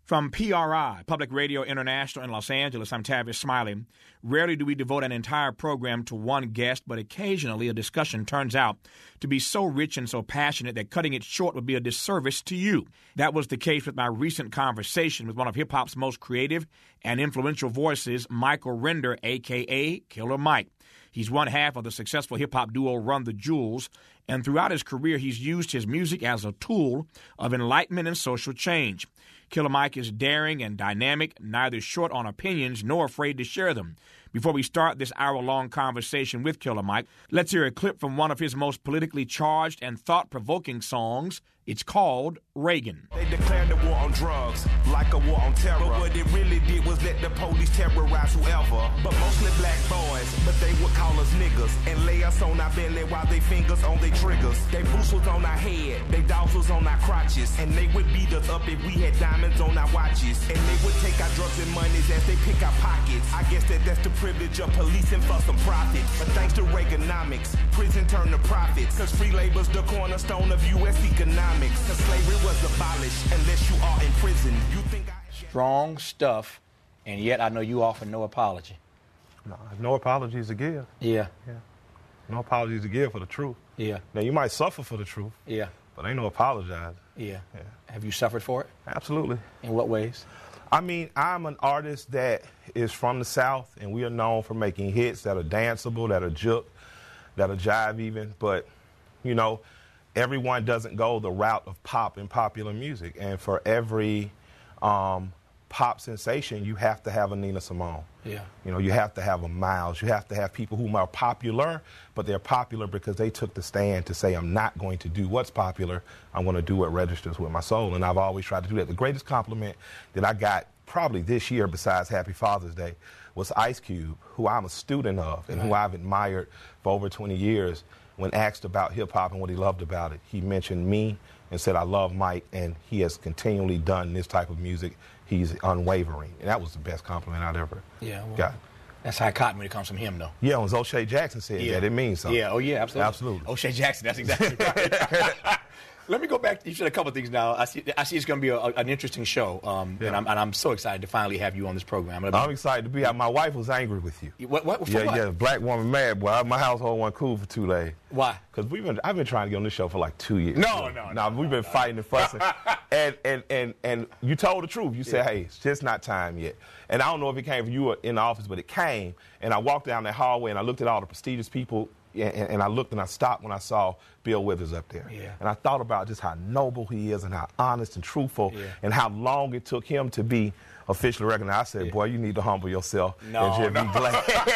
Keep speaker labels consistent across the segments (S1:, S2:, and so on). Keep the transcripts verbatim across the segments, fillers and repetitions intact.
S1: From P R I, Public Radio International in Los Angeles, I'm Tavis Smiley. Rarely do we devote an entire program to one guest, but occasionally a discussion turns out to be so rich and so passionate that cutting it short would be a disservice to you. That was the case with my recent conversation with one of hip-hop's most creative and influential voices, Michael Render, a k a. Killer Mike. He's one half of the successful hip-hop duo Run the Jewels, and throughout his career he's used his music as a tool of enlightenment and social change. Killer Mike is daring and dynamic, neither short on opinions nor afraid to share them. Before we start this hour-long conversation with Killer Mike, let's hear a clip from one of his most politically charged and thought-provoking songs. It's called Reagan.
S2: They declared the war on drugs like a war on terror. But what it really did was let the police terrorize whoever. But mostly black boys, but they would call us niggas and lay us on our belly while they fingers on their triggers. They boots was on our head, they dogs was on our crotches, and they would beat us up if we had diamonds on our watches. And they would take our drugs and monies as they pick our pockets. I guess that that's the privilege of policing for some profit. But thanks to Reaganomics, prison turned to profits. Cause free labor's the cornerstone of U S economics. Cause slavery was abolished unless you are in prison. You think I...
S1: Strong stuff, and yet I know you offer no apology.
S3: No, no apologies to give.
S1: Yeah.
S3: Yeah. No apologies to give for the truth.
S1: Yeah.
S3: Now, you might suffer for the truth.
S1: Yeah.
S3: But ain't no apologize.
S1: Yeah.
S3: Yeah.
S1: Have you suffered for it?
S3: Absolutely.
S1: In what ways?
S3: I mean, I'm an artist that is from the South, and we are known for making hits that are danceable, that are juke, that are jive even. But, you know, everyone doesn't go the route of pop and popular music. And for every um, pop sensation, you have to have a Nina Simone.
S1: Yeah.
S3: You know, you have to have a Miles. You have to have people who are popular, but they're popular because they took the stand to say, I'm not going to do what's popular. I'm going to do what registers with my soul. And I've always tried to do that. The greatest compliment that I got probably this year, besides Happy Father's Day, was Ice Cube, who I'm a student of and right. who I've admired for over twenty years. When asked about hip-hop and what he loved about it, he mentioned me and said, I love Mike, and he has continually done this type of music. He's unwavering. And that was the best compliment I'd ever
S1: yeah, well,
S3: got.
S1: That's high cotton when it comes from him, though.
S3: Yeah, when O'Shea Jackson said
S1: yeah.
S3: that, it means something.
S1: Yeah, oh, yeah, absolutely.
S3: Absolutely.
S1: O'Shea Jackson, that's exactly right. Let me go back. You said a couple of things now. I see, I see it's going to be a, an interesting show, um, yeah. and, I'm, and I'm so excited to finally have you on this program. I'm,
S3: I'm excited to be here. My wife was angry with you.
S1: What? What? For
S3: yeah,
S1: what?
S3: yeah, black woman mad. Boy, my household wasn't cool for two days.
S1: Why?
S3: Because we've been, I've been trying to get on this show for like two years.
S1: No, no, no.
S3: Now we've been
S1: no,
S3: fighting and fussing, and and and and you told the truth. You said,
S1: yeah.
S3: hey, it's just not time yet. And I don't know if it came from you in the office, but it came. And I walked down that hallway and I looked at all the prestigious people. And, and I looked and I stopped when I saw Bill Withers up there.
S1: Yeah.
S3: And I thought about just how noble he is and how honest and truthful
S1: yeah.
S3: and how long it took him to be officially recognized. I said, yeah. boy, you need to humble yourself
S1: no,
S3: and just
S1: no.
S3: be glad.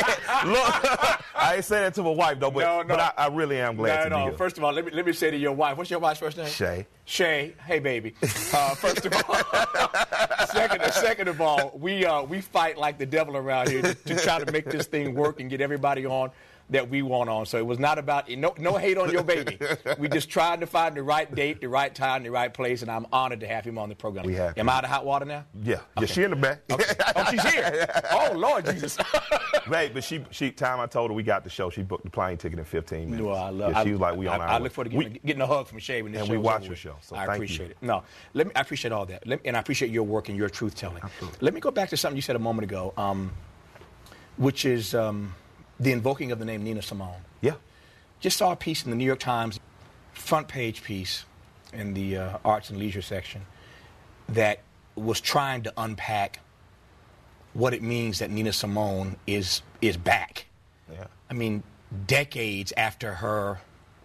S3: Look, I ain't saying that to my wife, though, but,
S1: no, no.
S3: but I, I really am glad
S1: no,
S3: to
S1: no.
S3: be here.
S1: First of all, let me, let me say to your wife, what's your wife's first name?
S3: Shay.
S1: Shay, hey, baby. Uh, first of all, second, second of all, we, uh, we fight like the devil around here to, to try to make this thing work and get everybody on that we want on. So it was not about, no, no hate on your baby. We just tried to find the right date, the right time, the right place, and I'm honored to have him on the program.
S3: We have.
S1: Am I out of hot water now?
S3: Yeah.
S1: Okay.
S3: Yeah, she in the back.
S1: Okay. Oh, she's here. Oh, Lord Jesus.
S3: Right, but she, she, time I told her we got the show, she booked the plane ticket in fifteen minutes.
S1: Well, I love.
S3: Yeah, she
S1: I,
S3: was like, we on
S1: I,
S3: our
S1: I
S3: way.
S1: look forward to getting, we, getting a hug from Shay when this
S3: and
S1: show
S3: we watch
S1: over
S3: your
S1: with.
S3: show. So
S1: I
S3: thank
S1: appreciate
S3: you.
S1: it. No, let me. I appreciate all that, let me, and I appreciate your work and your truth telling.
S3: Absolutely.
S1: Let me go back to something you said a moment ago, um, which is um, the invoking of the name Nina Simone.
S3: Yeah.
S1: Just saw a piece in the New York Times, front page piece in the uh, arts and leisure section, that was trying to unpack what it means that Nina Simone is is back.
S3: Yeah.
S1: I mean, decades after her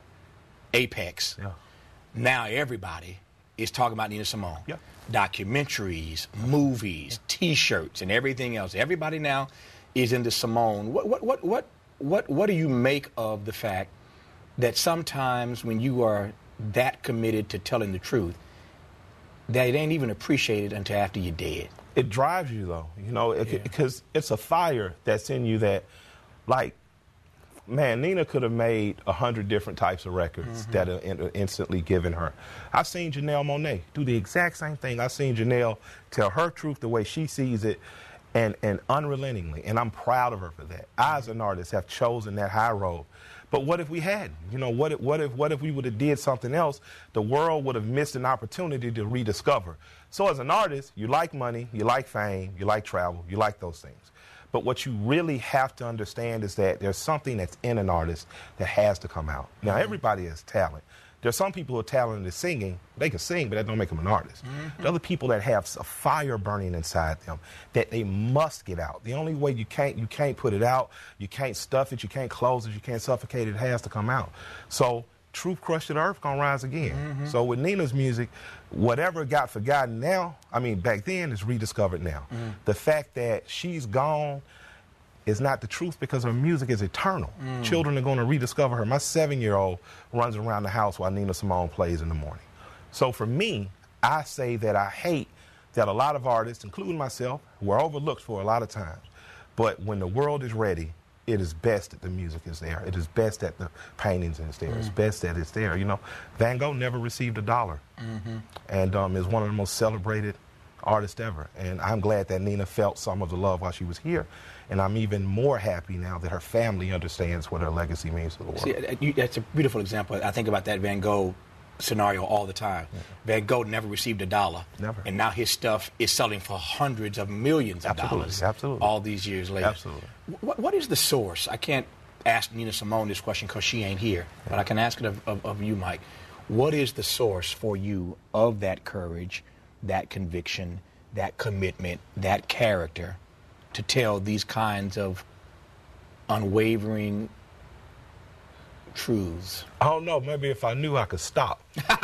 S1: apex,
S3: yeah.
S1: now everybody is talking about Nina Simone.
S3: Yeah.
S1: Documentaries, movies, T-shirts, and everything else. Everybody now is into Simone. What what what what what what do you make of the fact that sometimes when you are that committed to telling the truth, that it ain't even appreciated until after you're dead?
S3: It drives you, though, you know, because
S1: yeah.
S3: it's a fire that's in you that, like, man, Nina could have made a hundred different types of records mm-hmm. that are in, instantly given her. I've seen Janelle Monáe do the exact same thing. I've seen Janelle tell her truth the way she sees it, and, and unrelentingly, and I'm proud of her for that. I, as an artist, have chosen that high road. But what if we hadn't? You know, what if, what if, what if we would have did something else? The world would have missed an opportunity to rediscover. So as an artist, you like money, you like fame, you like travel, you like those things. But what you really have to understand is that there's something that's in an artist that has to come out. Now, everybody has talent. There's some people who are talented at singing. They can sing, but that don't make them an artist. Mm-hmm. There are other people that have a fire burning inside them that they must get out. The only way you can't, you can't put it out, you can't stuff it, you can't close it, you can't suffocate it, it has to come out. So truth crushed to the earth gonna rise again. Mm-hmm. So with Nina's music, whatever got forgotten now, I mean back then, is rediscovered now. Mm-hmm. The fact that she's gone is not the truth because her music is eternal. Mm. Children are going to rediscover her. My seven-year-old runs around the house while Nina Simone plays in the morning. So for me, I say that I hate that a lot of artists, including myself, were overlooked for a lot of times. But when the world is ready, it is best that the music is there. It is best that the paintings is there. Mm. It's best that it's there. You know, Van Gogh never received a dollar, mm-hmm. and um, is one of the most celebrated artists ever. And I'm glad that Nina felt some of the love while she was here. And I'm even more happy now that her family understands what her legacy means to the world.
S1: See, you, that's a beautiful example. I think about that Van Gogh scenario all the time. Mm-hmm. Van Gogh never received a dollar.
S3: Never.
S1: And now his stuff is selling for hundreds of millions of
S3: absolutely,
S1: dollars.
S3: Absolutely.
S1: All these years later.
S3: Absolutely.
S1: What, what is the source? I can't ask Nina Simone this question because she ain't here, yeah. but I can ask it of, of, of you, Mike. What is the source for you of that courage, that conviction, that commitment, that character to tell these kinds of unwavering truths?
S3: I don't know. Maybe if I knew I could stop.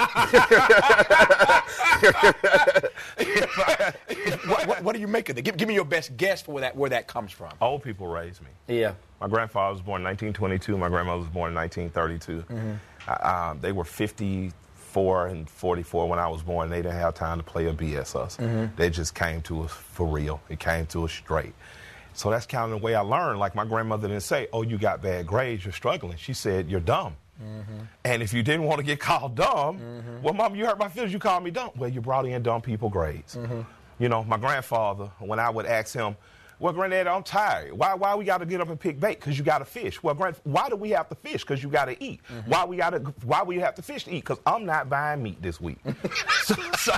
S1: what, what, what do you make of it? Give, give me your best guess for where that where that comes from.
S3: Old people raised me.
S1: Yeah.
S3: My grandfather was born in nineteen twenty-two. My grandmother was born in nineteen thirty-two. Mm-hmm. uh, they were fifty-four and forty-four when I was born. They didn't have time to play or B S us. Mm-hmm. They just came to us for real. It came to us straight. So that's kind of the way I learned. Like, my grandmother didn't say, oh, you got bad grades, you're struggling. She said, you're dumb. Mm-hmm. And if you didn't want to get called dumb, mm-hmm. well, Mom, you hurt my feelings, you called me dumb. Well, you brought in dumb people grades. Mm-hmm. You know, my grandfather, when I would ask him, well, Granddad, I'm tired. Why Why we got to get up and pick bait? Because you got to fish. Well, Grand, why do we have to fish? Because you got to eat. Mm-hmm. Why we got to Why we have to fish to eat? Because I'm not buying meat this week. so, so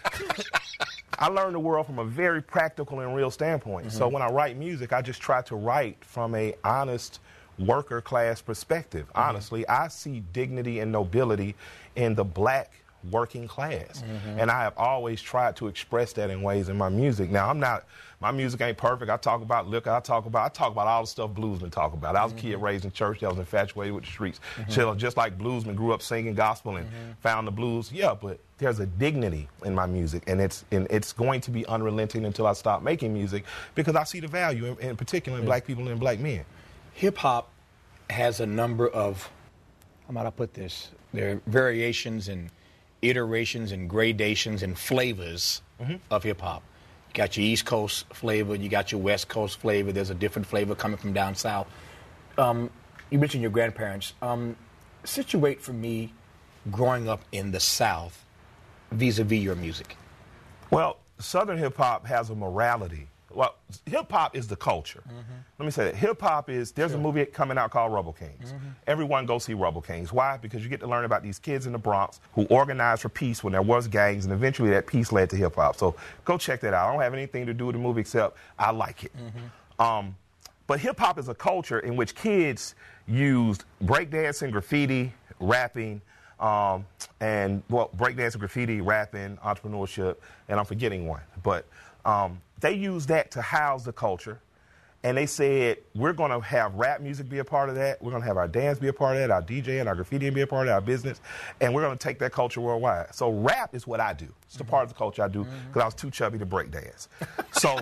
S3: I learned the world from a very practical and real standpoint. Mm-hmm. So when I write music, I just try to write from a honest worker class perspective. Mm-hmm. Honestly, I see dignity and nobility in the black working class. Mm-hmm. And I have always tried to express that in ways in my music. Now, I'm not, my music ain't perfect. I talk about liquor. I talk about, I talk about all the stuff bluesmen talk about. I was mm-hmm. a kid raised in church that was infatuated with the streets. Mm-hmm. So just like bluesmen grew up singing gospel and mm-hmm. found the blues. Yeah, but there's a dignity in my music, and it's and it's going to be unrelenting until I stop making music, because I see the value, in, in particular, in mm-hmm. black people and black men.
S1: Hip-hop has a number of, how might I put this, there are variations and iterations and gradations and flavors mm-hmm. of hip-hop. You got your East Coast flavor, you got your West Coast flavor, there's a different flavor coming from down south. Um, you mentioned your grandparents. Um, situate for me growing up in the South vis-a-vis your music.
S3: Well, Southern hip-hop has a morality. Well, hip-hop is the culture. Mm-hmm. Let me say that. Hip-hop is, there's sure. a movie coming out called Rubble Kings. Mm-hmm. Everyone go see Rubble Kings. Why? Because you get to learn about these kids in the Bronx who organized for peace when there was gangs, and eventually that peace led to hip-hop. So go check that out. I don't have anything to do with the movie except I like it. Mm-hmm. Um, but hip-hop is a culture in which kids used breakdancing, graffiti, rapping, um, and, well, breakdancing, graffiti, rapping, entrepreneurship, and I'm forgetting one. But um, they used that to house the culture, and they said, we're going to have rap music be a part of that, we're going to have our dance be a part of that, our DJing, our graffiti be a part of that, our business, and we're going to take that culture worldwide. So rap is what I do. It's the mm-hmm. part of the culture I do, because mm-hmm. I was too chubby to break dance. So...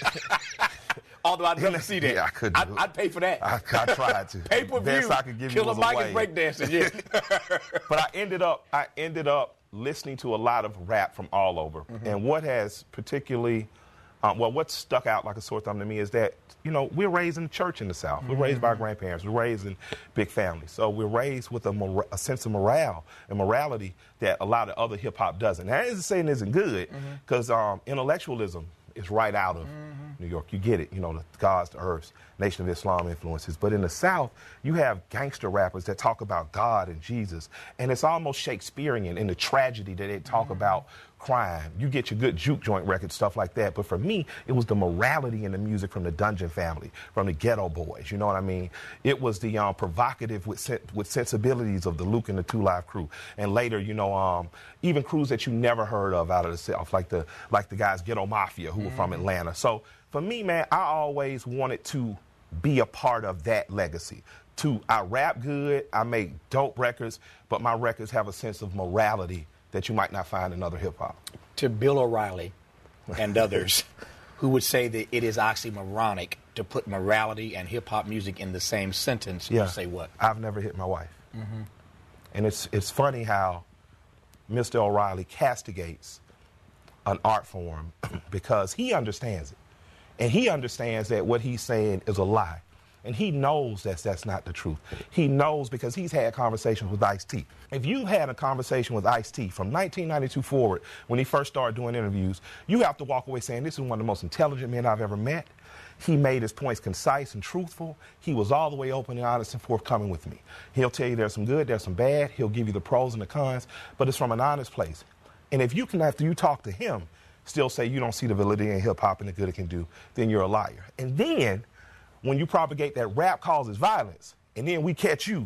S1: Although I'd love to see that.
S3: Yeah, I couldn't
S1: I'd, I'd pay for that.
S3: I, I tried to.
S1: Pay-per-view,
S3: I could give
S1: Killer Mike is breakdancing, yeah.
S3: But I ended up, I ended up listening to a lot of rap from all over. Mm-hmm. And what has particularly... Um, well, what stuck out like a sore thumb to me is that, you know, we're raised in the church in the South. Mm-hmm. We're raised by our grandparents. We're raised in big families. So we're raised with a, mor- a sense of morale and morality that a lot of other hip-hop doesn't. Now, that isn't saying it isn't good, because mm-hmm. um, intellectualism is right out of mm-hmm. New York. You get it, you know, the gods, the earths, Nation of Islam influences. But in the South, you have gangster rappers that talk about God and Jesus, and it's almost Shakespearean in the tragedy that they talk mm-hmm. about crime. You get your good juke joint records, stuff like that. But for me, it was the morality in the music from the Dungeon Family, from the Ghetto Boys. You know what I mean? It was the um, provocative with sen- with sensibilities of the Luke and the Two Live Crew, and later, you know, um, even crews that you never heard of out of the South, like the like the guys Ghetto Mafia, who mm-hmm. were from Atlanta. So for me, man, I always wanted to be a part of that legacy. To I rap good, I make dope records, but my records have a sense of morality that you might not find in other hip-hop.
S4: To Bill O'Reilly and others who would say that it is oxymoronic to put morality and hip-hop music in the same sentence,
S3: yeah.
S4: you say what?
S3: I've never hit my wife.
S4: Mm-hmm.
S3: And it's it's funny how Mister O'Reilly castigates an art form because he understands it. And he understands that what he's saying is a lie. And he knows that that's not the truth. He knows because he's had conversations with Ice-T. If you had a conversation with Ice-T from nineteen ninety-two forward, when he first started doing interviews, you have to walk away saying, this is one of the most intelligent men I've ever met. He made his points concise and truthful. He was all the way open and honest and forthcoming with me. He'll tell you there's some good, there's some bad. He'll give you the pros and the cons, but it's from an honest place. And if you can, after you talk to him, still say you don't see the validity in hip-hop and the good it can do, then you're a liar. And then when you propagate that rap causes violence, and then we catch you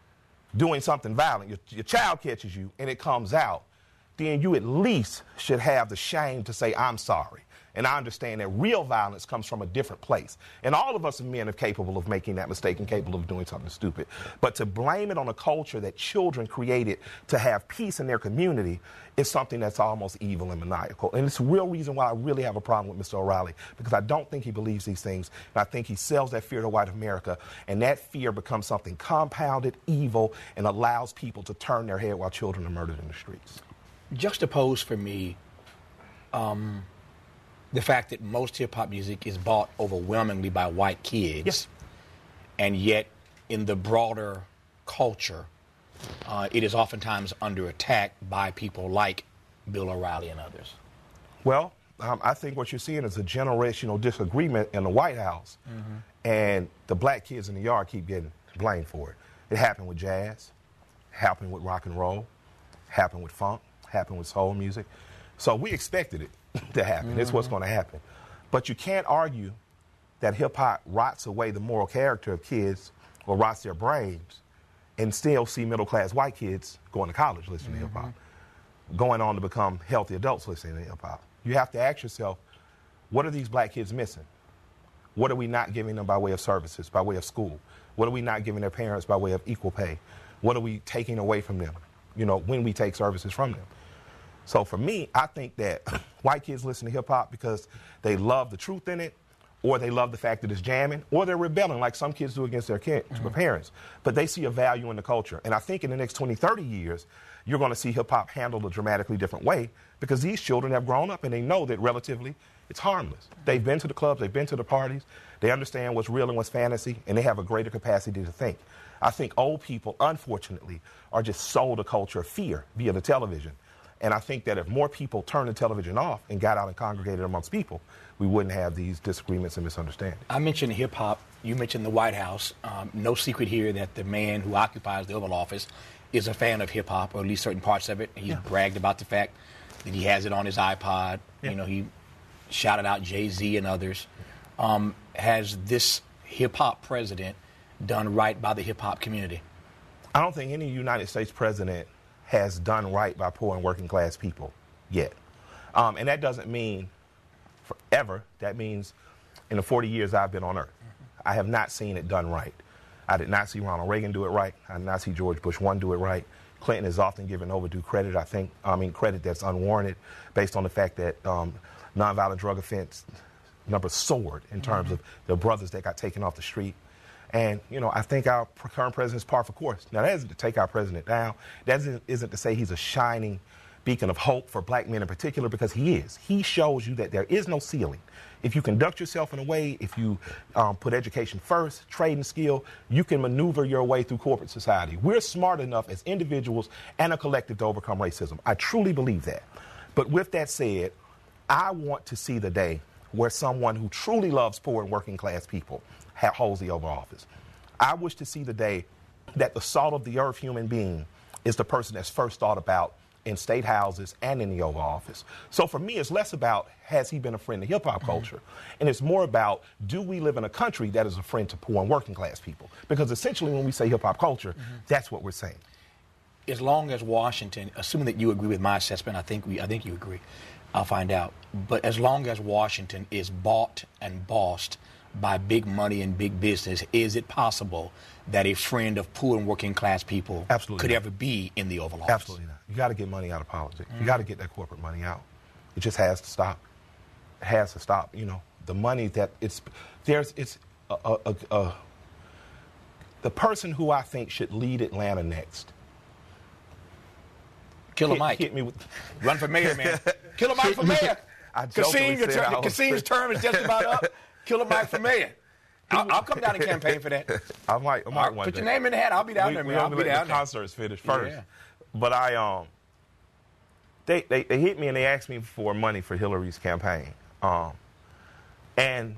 S3: doing something violent, your, your child catches you, and it comes out, then you at least should have the shame to say, I'm sorry. And I understand that real violence comes from a different place. And all of us are men are capable of making that mistake and capable of doing something stupid. But to blame it on a culture that children created to have peace in their community is something that's almost evil and maniacal. And it's the real reason why I really have a problem with Mister O'Reilly, because I don't think he believes these things. And I think he sells that fear to white America. And that fear becomes something compounded, evil, and allows people to turn their head while children are murdered in the streets.
S4: Juxtapose for me um, the fact that most hip-hop music is bought overwhelmingly by white kids,
S3: yes.
S4: and yet in the broader culture, uh, it is oftentimes under attack by people like Bill O'Reilly and others.
S3: Well, um, I think what you're seeing is a generational disagreement in the White House, mm-hmm. and the black kids in the yard keep getting blamed for it. It happened with jazz, happened with rock and roll, happened with funk, happened with soul music. So we expected it to happen. Mm-hmm. It's what's going to happen. But you can't argue that hip-hop rots away the moral character of kids or rots their brains and still see middle-class white kids going to college listening mm-hmm. to hip-hop, going on to become healthy adults listening to hip-hop. You have to ask yourself, what are these black kids missing? What are we not giving them by way of services, by way of school? What are we not giving their parents by way of equal pay? What are we taking away from them, you know, when we take services from them? So for me, I think that white kids listen to hip-hop because they love the truth in it, or they love the fact that it's jamming, or they're rebelling like some kids do against their kids, mm-hmm. parents. But they see a value in the culture. And I think in the next twenty, thirty years, you're going to see hip-hop handled a dramatically different way because these children have grown up and they know that relatively it's harmless. They've been to the clubs, they've been to the parties, they understand what's real and what's fantasy, and they have a greater capacity to think. I think old people, unfortunately, are just sold a culture of fear via the television. And I think that if more people turned the television off and got out and congregated amongst people, we wouldn't have these disagreements and misunderstandings.
S4: I mentioned hip-hop. You mentioned the White House. Um, no secret here that the man who occupies the Oval Office is a fan of hip-hop, or at least certain parts of it. He's yeah. bragged about the fact that he has it on his iPod. Yeah. You know, he shouted out Jay-Z and others. Um, has this hip-hop president done right by the hip-hop community?
S3: I don't think any United States president has done right by poor and working class people yet. Um, and that doesn't mean forever. That means in the forty years I've been on earth, mm-hmm. I have not seen it done right. I did not see Ronald Reagan do it right. I did not see George Bush one do it right. Clinton is often given overdue credit, I think, I mean, credit that's unwarranted based on the fact that um, nonviolent drug offense numbers soared in terms mm-hmm. of the brothers that got taken off the street. And, you know, I think our current president is par for course. Now, that isn't to take our president down. That isn't, isn't to say he's a shining beacon of hope for black men in particular, because he is. He shows you that there is no ceiling. If you conduct yourself in a way, if you um, put education first, trade and skill, you can maneuver your way through corporate society. We're smart enough as individuals and a collective to overcome racism. I truly believe that. But with that said, I want to see the day where someone who truly loves poor and working class people ha- holds the Oval Office. I wish to see the day that the salt of the earth human being is the person that's first thought about in state houses and in the Oval Office. So for me, it's less about has he been a friend to hip-hop culture, mm-hmm. and it's more about do we live in a country that is a friend to poor and working class people? Because essentially when we say hip-hop culture, mm-hmm. that's what we're saying.
S4: As long as Washington, assuming that you agree with my assessment, I think we, I think you agree. I'll find out. But as long as Washington is bought and bossed by big money and big business, is it possible that a friend of poor and working class people
S3: Absolutely
S4: could
S3: not.
S4: ever be in the Oval Office?
S3: Absolutely not. You got to get money out of politics.
S4: Mm-hmm.
S3: You got to get that corporate money out. It just has to stop. It has to stop. You know, the money that it's there's it's a, a, a, a, the person who I think should lead Atlanta next.
S4: Killer
S3: hit,
S4: Mike.
S3: Hit me with,
S4: Run for mayor, man. Killer Mike for mayor.
S3: Kasim,
S4: your ter- Kasim's term is just about up. Killer Mike for mayor. I'll, I'll come down and campaign for that.
S3: I might. I might
S4: right,
S3: one
S4: put
S3: day.
S4: your name in the hat. I'll be down
S3: we,
S4: there, man.
S3: We
S4: I'll be
S3: let
S4: down
S3: the
S4: there.
S3: concerts finish first.
S4: Yeah.
S3: But I um, they, they they hit me and they asked me for money for Hillary's campaign. Um, and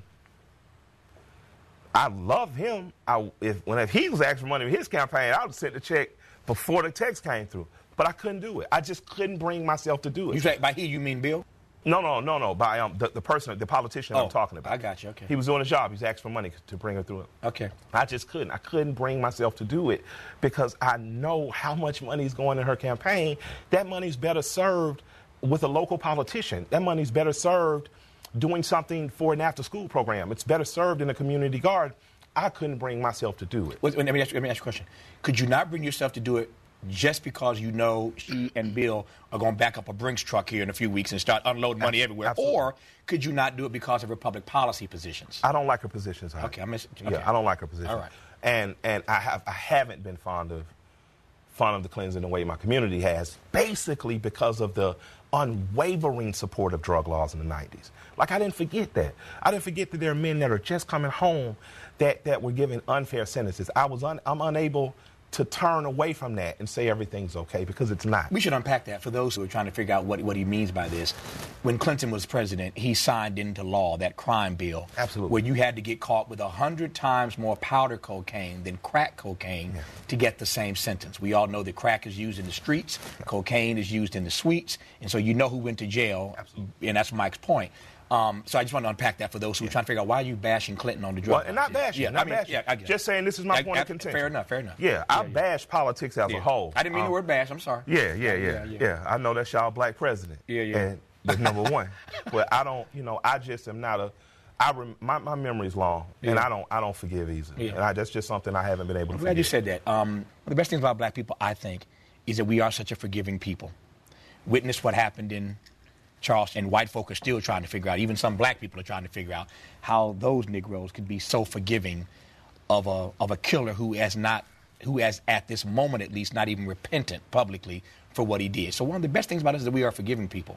S3: I love him. I if when if he was asking for money for his campaign, I would send the check before the text came through. But I couldn't do it. I just couldn't bring myself to do it.
S4: You say by he you mean Bill?
S3: No, no, no, no. By um, the, the person, the politician
S4: oh,
S3: I'm talking about.
S4: I got you. Okay.
S3: He was doing his job. He was asking for money to bring it through it.
S4: Okay.
S3: I just couldn't. I couldn't bring myself to do it because I know how much money is going in her campaign. That money's better served with a local politician. That money's better served doing something for an after-school program. It's better served in a community garden. I couldn't bring myself to do it.
S4: Let me ask you, let me ask you a question. Could you not bring yourself to do it just because you know she and Bill are going to back up a Brinks truck here in a few weeks and start unloading money everywhere?
S3: Absolutely.
S4: Or could you not do it because of her public policy positions?
S3: I don't like her positions.
S4: Okay, I miss. Okay.
S3: Yeah, I don't like her position.
S4: All right.
S3: And and I have I haven't been fond of fond of the Clintons in the way my community has, basically because of the unwavering support of drug laws in the nineties. Like, I didn't forget that. I didn't forget that there are men that are just coming home that, that were given unfair sentences. I was un, I'm unable to turn away from that and say everything's okay, because it's not.
S4: We should unpack that for those who are trying to figure out what, what he means by this. When Clinton was president, he signed into law that crime bill.
S3: Absolutely.
S4: Where you had to get caught with one hundred times more powder cocaine than crack cocaine
S3: yeah.
S4: to get the same sentence. We all know that crack is used in the streets, yeah. cocaine is used in the suites, and so you know who went to jail.
S3: Absolutely.
S4: And that's Mike's point. Um, so I just want to unpack that for those who are trying to figure out why are you bashing Clinton on the drug.
S3: Well, and not bashing.
S4: Yeah,
S3: not
S4: I mean,
S3: bashing.
S4: yeah, I get
S3: Just
S4: it.
S3: saying this is my
S4: I,
S3: point
S4: I,
S3: of contention.
S4: Fair enough, fair enough.
S3: Yeah,
S4: yeah
S3: I
S4: yeah.
S3: bash politics as
S4: yeah.
S3: a whole.
S4: I didn't mean
S3: um,
S4: the word bash. I'm sorry.
S3: Yeah, yeah, yeah,
S4: yeah,
S3: yeah.
S4: yeah.
S3: I know that's y'all black president.
S4: Yeah, yeah.
S3: And that's number one. But I don't, you know, I just am not a. I rem, my my memory's long,
S4: yeah.
S3: and I don't I don't forgive easily.
S4: Yeah.
S3: And I, that's just something I haven't been able to.
S4: I'm
S3: forgive.
S4: glad you said that. Um, one of the best things about black people, I think, is that we are such a forgiving people. Witness what happened in Charleston, and white folk are still trying to figure out, even some black people are trying to figure out how those Negroes could be so forgiving of a of a killer who has not, who has at this moment at least not even repentant publicly for what he did. So one of the best things about us is that we are forgiving people.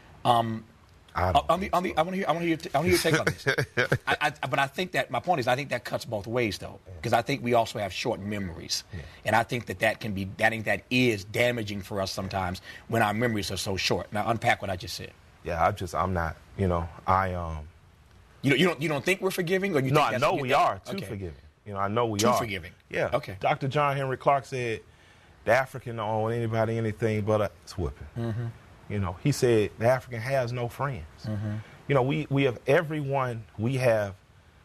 S4: Um,
S3: I,
S4: on the, on the, I want to hear, I want to hear, I want to hear your take on this. I, I, but I think that my point is, I think that cuts both ways, though, because I think we also have short memories, yeah. and I think that that can be, I think that is damaging for us sometimes when our memories are so short. Now, unpack what I just said.
S3: Yeah, I just I'm not. You know, I um.
S4: You don't, you don't, you don't think we're forgiving, or you?
S3: No,
S4: think
S3: I
S4: that's,
S3: know we
S4: that,
S3: are too
S4: okay.
S3: forgiving. You know, I know we
S4: too
S3: are.
S4: forgiving.
S3: Yeah.
S4: Okay.
S3: Doctor John Henry Clark said, "The African don't owe anybody anything but a whooping." Mm-hmm. You know, he said the African has no friends. Mm-hmm. You know, we, we have everyone we have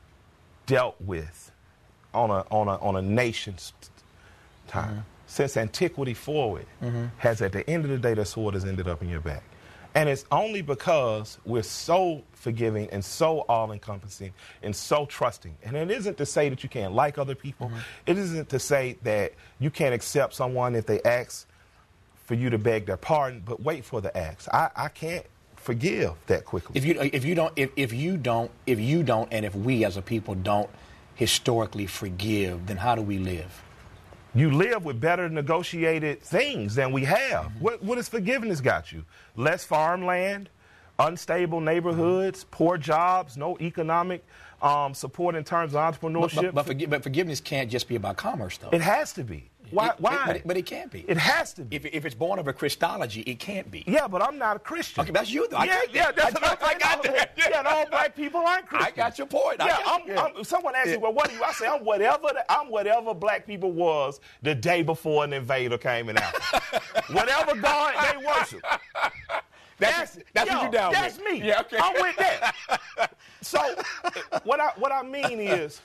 S3: dealt with on a on a on a nation's time mm-hmm. since antiquity forward mm-hmm. has at the end of the day the sword has ended up in your back. And it's only because we're so forgiving and so all-encompassing and so trusting. And it isn't to say that you can't like other people. Mm-hmm. It isn't to say that you can't accept someone if they ask for you to beg their pardon, but wait for the ask. I, I can't forgive that quickly.
S4: If you if you don't if, if you don't if you don't and if we as a people don't historically forgive, then how do we live?
S3: You live with better negotiated things than we have. Mm-hmm. What, what has forgiveness got you? Less farmland, unstable neighborhoods, mm-hmm. poor jobs, no economic um, support in terms of entrepreneurship.
S4: But, but, but, forgi- but forgiveness can't just be about commerce, though.
S3: It has to be. Why?
S4: It,
S3: why?
S4: It, but, it, but it can't be.
S3: It has to be.
S4: If, if it's born of a Christology, it can't be.
S3: Yeah, but I'm not a Christian.
S4: Okay, that's you, though.
S3: Yeah, yeah, that's
S4: I,
S3: what
S4: I,
S3: I'm
S4: I got that.
S3: Yeah, yeah, all black people aren't Christian.
S4: I got your point. I
S3: Yeah,
S4: got
S3: I'm,
S4: you.
S3: I'm, someone asked me, well, what are you? I say, I'm whatever, the, I'm whatever black people was the day before an invader came in Africa. Whatever God they worship.
S4: That's, that's, that's
S3: yo,
S4: what you down
S3: that's
S4: with.
S3: me.
S4: Yeah, okay.
S3: I'm with that. So what I what I mean is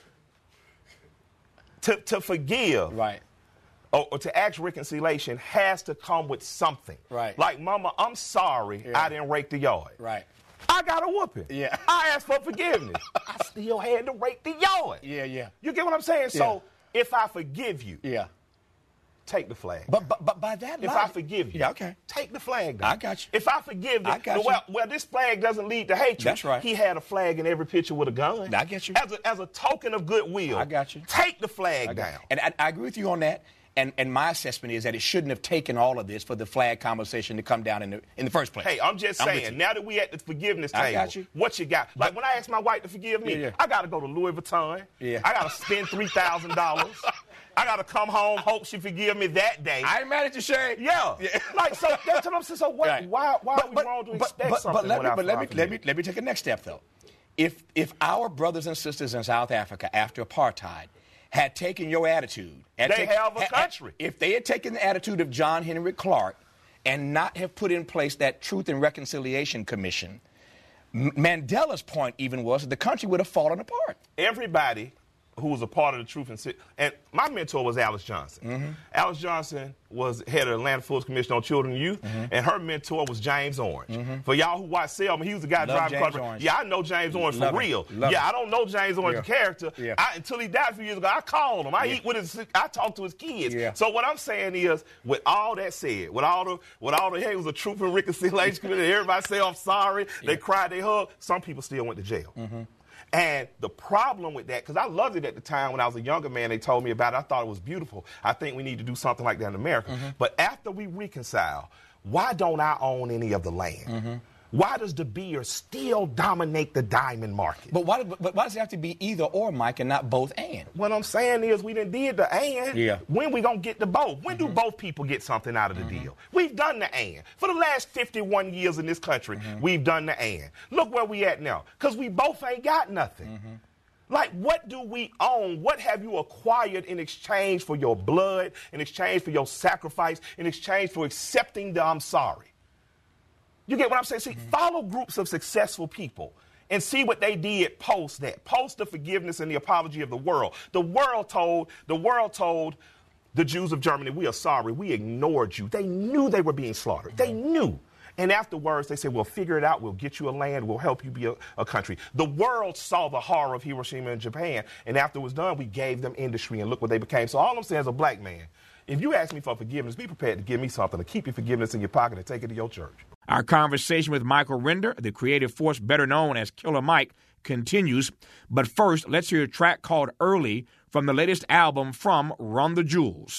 S3: to to forgive,
S4: Right.
S3: or, or to ask reconciliation has to come with something.
S4: Right.
S3: Like, Mama, I'm sorry
S4: Yeah.
S3: I didn't rake the yard.
S4: Right.
S3: I got a whooping.
S4: Yeah.
S3: I asked for forgiveness. I still had to rake the yard.
S4: Yeah, yeah.
S3: You get what I'm saying? So if I forgive you,
S4: Yeah.
S3: take the flag.
S4: But, but, but by that
S3: If
S4: logic,
S3: I forgive you,
S4: Yeah, okay.
S3: take the flag down.
S4: I got you.
S3: If I forgive
S4: I
S3: you,
S4: got
S3: well,
S4: you.
S3: well, this flag doesn't lead to hatred.
S4: That's right.
S3: He had a flag in every picture with a gun.
S4: I get you.
S3: As a, as a token of goodwill.
S4: I got you.
S3: Take the flag
S4: I got-
S3: down.
S4: And I, I agree with you on that. And, and my assessment is that it shouldn't have taken all of this for the flag conversation to come down in the in the first place.
S3: Hey, I'm just
S4: I'm with
S3: saying,
S4: you.
S3: now that we at the forgiveness
S4: I
S3: table,
S4: got you.
S3: what you got? Like, when I ask my wife to forgive me,
S4: Yeah, yeah.
S3: I got to go to Louis Vuitton.
S4: Yeah.
S3: I got to spend three thousand dollars. I got to come home, hope she forgive me that day.
S4: I ain't mad at you, Shay.
S3: yeah.
S4: Yeah.
S3: Like, so that's what I'm saying. So what,
S4: Right.
S3: why, why
S4: But-
S3: are we
S4: but-
S3: wrong to
S4: but-
S3: expect
S4: but-
S3: something
S4: But let me,
S3: without
S4: but let me,
S3: forgiving?
S4: let me, let me take a next step, though. If, if our brothers and sisters in South Africa after apartheid had taken your attitude. had
S3: They
S4: take-
S3: have a
S4: had-
S3: country.
S4: If they had taken the attitude of John Henry Clark and not have put in place that Truth and Reconciliation Commission, M- Mandela's point even was that the country would have fallen apart.
S3: Everybody who was a part of the Truth and Si- and my mentor was Alice Johnson.
S4: Mm-hmm.
S3: Alice Johnson was head of Atlanta Fulton Commission on Children and Youth,
S4: Mm-hmm.
S3: and her mentor was James Orange. For y'all who watch Selma, he was the guy
S4: Love
S3: driving
S4: James
S3: car.
S4: Orange.
S3: Yeah, I know James Orange
S4: Love
S3: for
S4: him.
S3: real.
S4: Love
S3: yeah,
S4: him.
S3: I don't know James Orange
S4: Yeah.
S3: the character
S4: Yeah.
S3: I, until he died a few years ago. I called him. I
S4: Yeah.
S3: eat with his. I talk to his kids.
S4: Yeah.
S3: So what I'm saying is, with all that said, with all the, with all the, hey, it was a Truth and Reconciliation Committee. Everybody say I'm sorry. They cried, they hugged. Some people still went to jail.
S4: Mm-hmm.
S3: And the problem with that, because I loved it at the time when I was a younger man, they told me about it. I thought it was beautiful. I think we need to do something like that in America.
S4: Mm-hmm.
S3: But after we reconcile, why don't I own any of the land?
S4: Mm-hmm.
S3: Why does De Beers still dominate the diamond market?
S4: But why, but why does it have to be either or, Mike, and not both and?
S3: What I'm saying is we done did the and.
S4: Yeah.
S3: When we going to get the both? When do both people get something out of the deal? We've done the and. For the last fifty-one years in this country, we've done the and. Look where we at now. Because we both ain't got nothing. Like, what do we own? What have you acquired in exchange for your blood, in exchange for your sacrifice, in exchange for accepting the I'm sorry? You get what I'm saying? See, follow groups of successful people and see what they did post that. Post the forgiveness and the apology of the world. The world told, the world told the Jews of Germany, we are sorry, we ignored you. They knew they were being slaughtered. They knew. And afterwards, they said, we'll figure it out. We'll get you a land. We'll help you be a, a country. The world saw the horror of Hiroshima and Japan. And after it was done, we gave them industry, and look what they became. So all I'm saying as a black man, if you ask me for forgiveness, be prepared to give me something, to keep your forgiveness in your pocket and take it to your church.
S1: Our conversation with Michael Render, the creative force better known as Killer Mike, continues. But first, let's hear a track called Early from the latest album from Run the Jewels.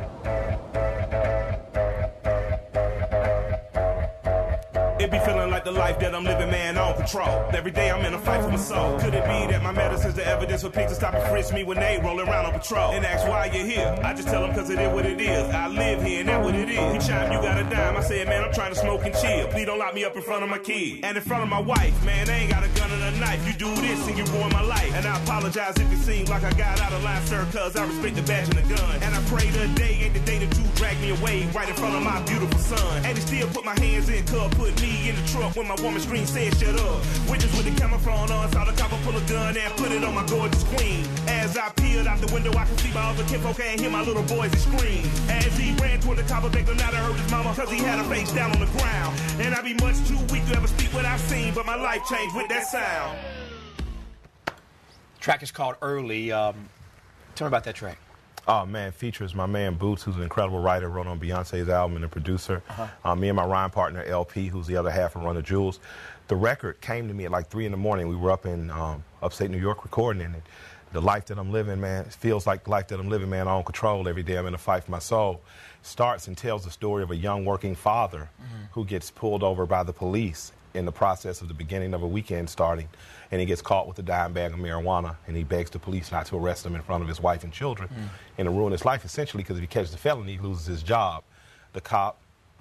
S2: It be feeling like the life that I'm living, man, on control. Every day I'm in a fight for my soul. Could it be that my medicine's the evidence for pigs to stop and frisk me when they rolling around on patrol? And ask why you're here. I just tell them cause it is what it is. I live here and that's what it is. Each time you got a dime, I said, man, I'm trying to smoke and chill. Please don't lock me up in front of my kids. And in front of my wife, man, they ain't got a gun and a knife. You do this and you ruin my life. And I apologize if it seems like I got out of line, sir, cause I respect the badge and the gun. And I pray the day ain't the day that you drag me away right in front of my beautiful son. And he still put my hands in, cuz put me in the truck when my woman scream said shut up. Witness with the camouflage on, saw the copper pull a gun and put it on my gorgeous queen. As I peered out the window, I could see my other kinfolk and hear my little boys scream. As he ran toward the copper, begged him not to hurt his mama, cause he had her face down on the ground. And I be much too weak to ever speak what I've seen, but my life changed with that sound.
S4: Track is called Early. Um, tell me about that track.
S3: Oh, man, features my man Boots, who's an incredible writer, wrote on Beyonce's album and a producer. Uh-huh. Uh, me and my rhyme partner, L P, who's the other half of Run the Jewels. The record came to me at like three in the morning. We were up in um, upstate New York recording it. The life that I'm living, man, it feels like the life that I'm living, man, on control every day. I'm in a fight for my soul. Starts and tells the story of a young working father mm-hmm. who gets pulled over by the police in the process of the beginning of a weekend starting, and he gets caught with a dime bag of marijuana, and he begs the police not to arrest him in front of his wife and children, mm. and to ruin his life, essentially, because if he catches a felony, he loses his job. The cop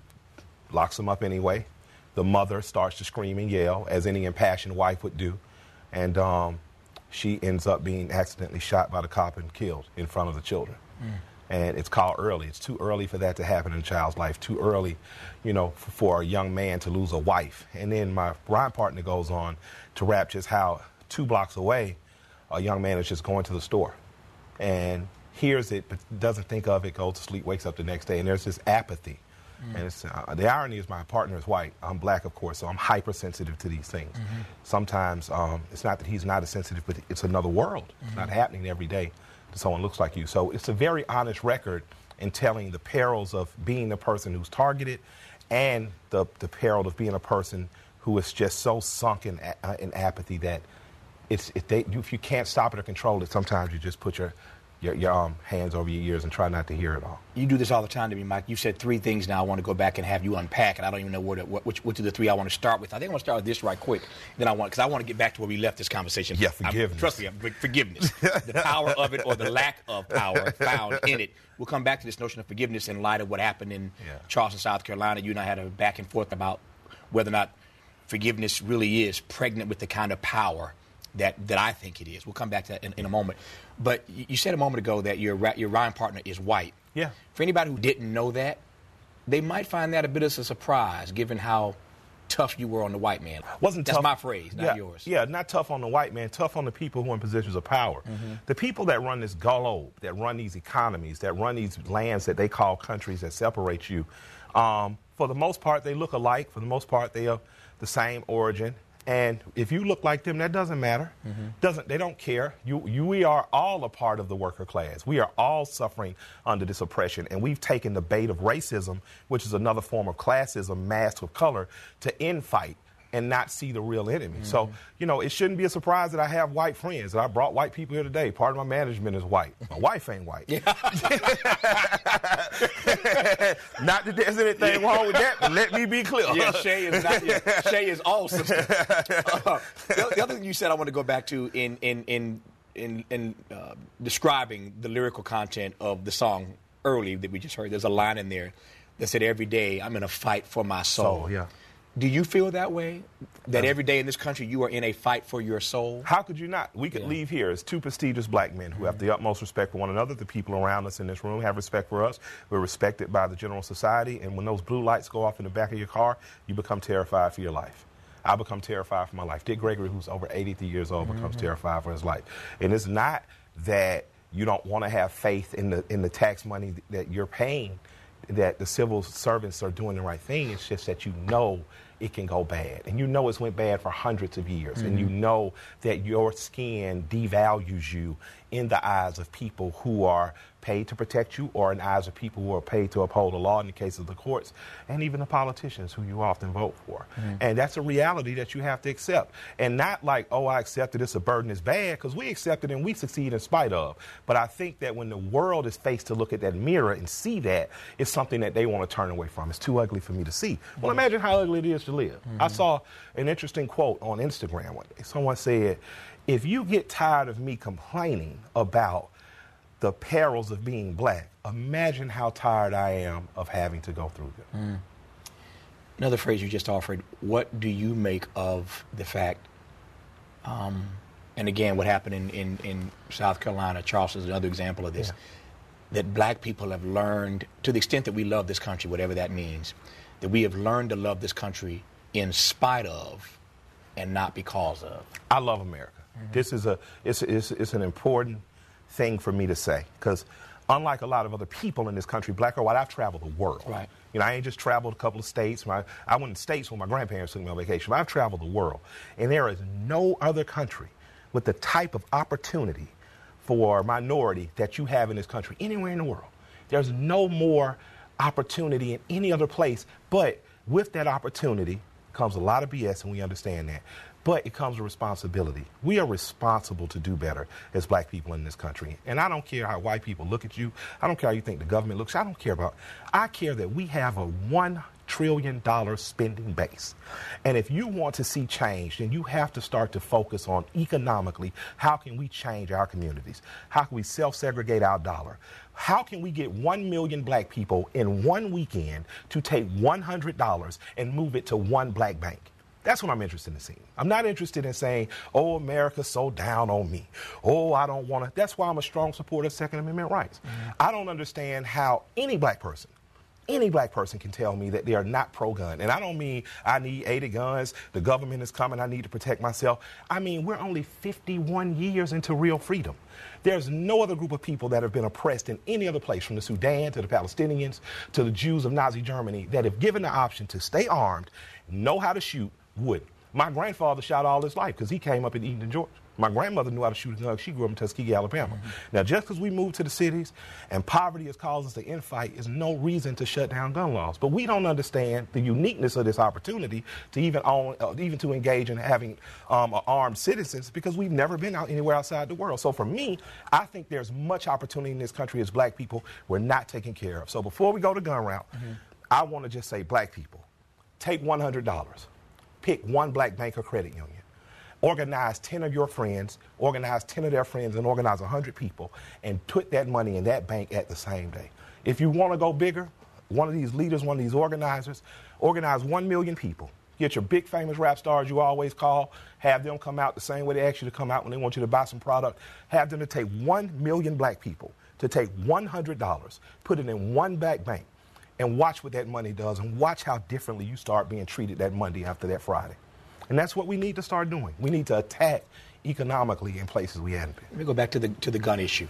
S3: locks him up anyway. The mother starts to scream and yell, as any impassioned wife would do, and um, she ends up being accidentally shot by the cop and killed in front of the children. Mm. And it's called early. It's too early for that to happen in a child's life. Too early, you know, for, for a young man to lose a wife. And then my rhyme partner goes on to rap just how two blocks away, a young man is just going to the store and hears it, but doesn't think of it, goes to sleep, wakes up the next day, and there's this apathy. Mm. And it's, uh, the irony is my partner is white. I'm black, of course, so I'm hypersensitive to these things. Mm-hmm. Sometimes um, it's not that he's not as sensitive, but it's another world. Mm-hmm. It's not happening every day. Someone looks like you. So it's a very honest record in telling the perils of being the person who's targeted and the, the peril of being a person who is just so sunk in, uh, in apathy that it's, if, they, if you can't stop it or control it, sometimes you just put your, your, your um, hands over your ears and try not to hear it all.
S4: You do this all the time to me, Mike. You said three things now I want to go back and have you unpack, and I don't even know where to, what, which, which of the three I want to start with. I think I want to start with this right quick. Then I want, because I want to get back to where we left this conversation.
S3: Yeah, forgiveness.
S4: I, trust me, forgiveness. The power of it or the lack of power found in it. We'll come back to this notion of forgiveness in light of what happened in yeah. Charleston, South Carolina. You and I had a back and forth about whether or not forgiveness really is pregnant with the kind of power that, that I think it is. We'll come back to that in, in a moment. But you said a moment ago that your your rhyme partner is white.
S3: Yeah.
S4: For anybody who didn't know that, they might find that a bit of a surprise, given how tough you were on the white man.
S3: Wasn't
S4: That's
S3: tough.
S4: my phrase, not
S3: yeah,
S4: yours.
S3: Yeah, not tough on the white man, tough on the people who are in positions of power. Mm-hmm. The people that run this globe, that run these economies, that run these lands that they call countries that separate you, um, for the most part, they look alike. For the most part, they are the same origin. And if you look like them, that doesn't matter. Mm-hmm. Doesn't they don't care. You, you, we are all a part of the worker class. We are all suffering under this oppression, and we've taken the bait of racism, which is another form of classism masked with color, to infight and not see the real enemy. Mm-hmm. So, you know, it shouldn't be a surprise that I have white friends. And I brought white people here today. Part of my management is white. My wife ain't white. Not that there's anything yeah. wrong with that, but let me be clear.
S4: Yeah, Shay is not. Yeah, Shay is all sister. Uh, the, the other thing you said I want to go back to in in in in, in uh, describing the lyrical content of the song early that we just heard. There's a line in there that said, "Every day I'm in a fight for my soul."
S3: soul yeah.
S4: Do you feel that way? That every day in this country you are in a fight for your soul?
S3: How could you not? We could yeah. leave here as two prestigious black men who mm-hmm. have the utmost respect for one another. The people around us in this room have respect for us. We're respected by the general society. And when those blue lights go off in the back of your car, you become terrified for your life. I become terrified for my life. Dick Gregory, who's over eighty-three years old, mm-hmm. becomes terrified for his life. And it's not that you don't want to have faith in the in the tax money that you're paying, that the civil servants are doing the right thing. It's just that you know it can go bad. And you know it's went bad for hundreds of years. Mm-hmm. And you know that your skin devalues you in the eyes of people who are paid to protect you, or in the eyes of people who are paid to uphold the law in the case of the courts, and even the politicians who you often vote for. Mm-hmm. And that's a reality that you have to accept. And not like, oh, I accept it, it's a burden, it's bad, because we accept it and we succeed in spite of. But I think that when the world is faced to look at that mirror and see that, it's something that they want to turn away from. It's too ugly for me to see. Mm-hmm. Well, imagine how ugly it is to live. Mm-hmm. I saw an interesting quote on Instagram one day. Someone said, if you get tired of me complaining about the perils of being black, imagine how tired I am of having to go through them.
S4: Mm. Another phrase you just offered, what do you make of the fact, um, and again, what happened in, in, in South Carolina, Charleston is another example of this, yeah. that black people have learned, to the extent that we love this country, whatever that means, that we have learned to love this country in spite of and not because of.
S3: I love America. Mm-hmm. This is a, it's, it's, it's an important thing for me to say, because unlike a lot of other people in this country, black or white, I've traveled the world.
S4: Right.
S3: You know, I ain't just traveled a couple of states. My, I went to states when my grandparents took me on vacation, but I've traveled the world. And there is no other country with the type of opportunity for minority that you have in this country, anywhere in the world. There's no more opportunity in any other place, but with that opportunity comes a lot of B S, and we understand that. But it comes with responsibility. We are responsible to do better as black people in this country. And I don't care how white people look at you. I don't care how you think the government looks. I don't care about. I care that we have a one trillion dollars spending base. And if you want to see change, then you have to start to focus on economically, how can we change our communities? How can we self-segregate our dollar? How can we get one million black people in one weekend to take one hundred dollars and move it to one black bank? That's what I'm interested in seeing. I'm not interested in saying, oh, America's so down on me. Oh, I don't want to. That's why I'm a strong supporter of Second Amendment rights. Mm-hmm. I don't understand how any black person, any black person can tell me that they are not pro-gun. And I don't mean I need eighty guns, the government is coming, I need to protect myself. I mean, we're only fifty-one years into real freedom. There's no other group of people that have been oppressed in any other place, from the Sudan to the Palestinians to the Jews of Nazi Germany, that if given the option to stay armed, know how to shoot, would. My grandfather shot all his life because he came up in Eaton, Georgia. My grandmother knew how to shoot a gun. She grew up in Tuskegee, Alabama. Mm-hmm. Now, just because we moved to the cities and poverty has caused us to infight is no reason to shut down gun laws. But we don't understand the uniqueness of this opportunity to even own, uh, even to engage in having um, armed citizens, because we've never been out anywhere outside the world. So for me, I think there's much opportunity in this country as black people we're not taken care of. So before we go to gun route, mm-hmm. I want to just say, black people, take one hundred dollars. Pick one black bank or credit union. Organize ten of your friends, organize ten of their friends, and organize one hundred people, and put that money in that bank at the same day. If you want to go bigger, one of these leaders, one of these organizers, organize one million people. Get your big famous rap stars you always call, have them come out the same way they ask you to come out when they want you to buy some product. Have them to take one million black people to take one hundred dollars, put it in one black bank, and watch what that money does, and watch how differently you start being treated that Monday after that Friday. And that's what we need to start doing. We need to attack economically in places we hadn't been.
S4: Let me go back to the to the gun issue.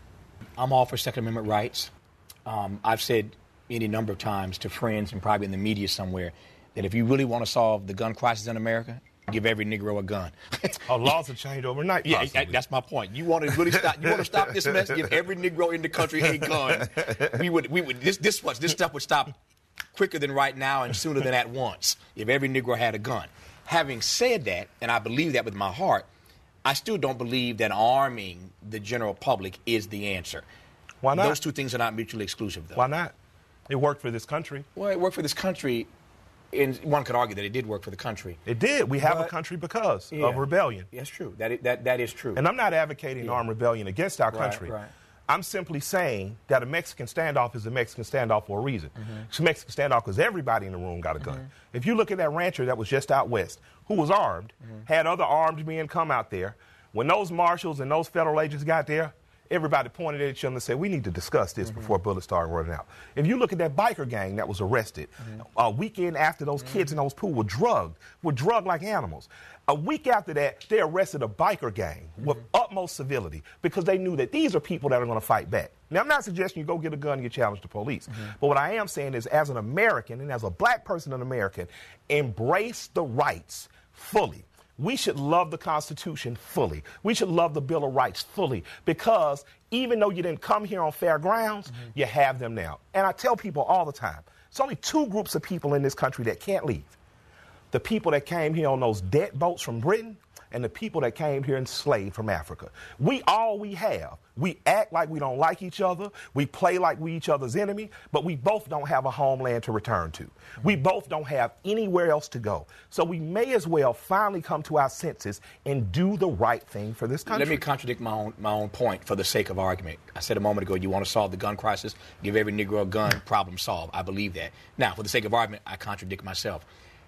S4: I'm all for Second Amendment rights. Um, I've said any number of times to friends and probably in the media somewhere that if you really want to solve the gun crisis in America, give every Negro a gun.
S3: Our laws have changed overnight.
S4: Yeah, possibly. That's my point. You want to really stop? You want to stop this mess? Give every Negro in the country a gun. We would. We would. This. This much. This stuff would stop quicker than right now and sooner than at once if every Negro had a gun. Having said that, and I believe that with my heart, I still don't believe that arming the general public is the answer.
S3: Why not?
S4: Those two things are not mutually exclusive, though.
S3: Why not? It worked for this country.
S4: Well, it worked for this country. And one could argue that it did work for the country.
S3: It did. We have
S4: but,
S3: a country because
S4: yeah,
S3: of rebellion.
S4: That's true. That is, that that is true.
S3: And I'm not advocating yeah. armed rebellion against our country.
S4: Right, right.
S3: I'm simply saying that a Mexican standoff is a Mexican standoff for a reason. Mm-hmm. It's a Mexican standoff because everybody in the room got a gun. Mm-hmm. If you look at that rancher that was just out west, who was armed, mm-hmm. had other armed men come out there, when those marshals and those federal agents got there, everybody pointed at each other and said, we need to discuss this mm-hmm. before bullets start running out. If you look at that biker gang that was arrested, mm-hmm. a weekend after those mm-hmm. kids in those pools were drugged, were drugged like animals. A week after that, they arrested a biker gang mm-hmm. with utmost civility because they knew that these are people that are going to fight back. Now, I'm not suggesting you go get a gun and you challenge the police. Mm-hmm. But what I am saying is, as an American and as a black person and American, embrace the rights fully. We should love the Constitution fully. We should love the Bill of Rights fully, because even though you didn't come here on fair grounds, mm-hmm. you have them now. And I tell people all the time, it's only two groups of people in this country that can't leave. The people that came here on those debt boats from Britain and the people that came here enslaved from Africa. We all we have. We act like we don't like each other. We play like we each other's enemy, but we both don't have a homeland to return to. We both don't have anywhere else to go. So we may as well finally come to our senses and do the right thing for this country.
S4: Let me contradict my own, my own point for the sake of argument. I said a moment ago, you want to solve the gun crisis, give every Negro a gun, problem solved. I believe that. Now, for the sake of argument, I contradict myself.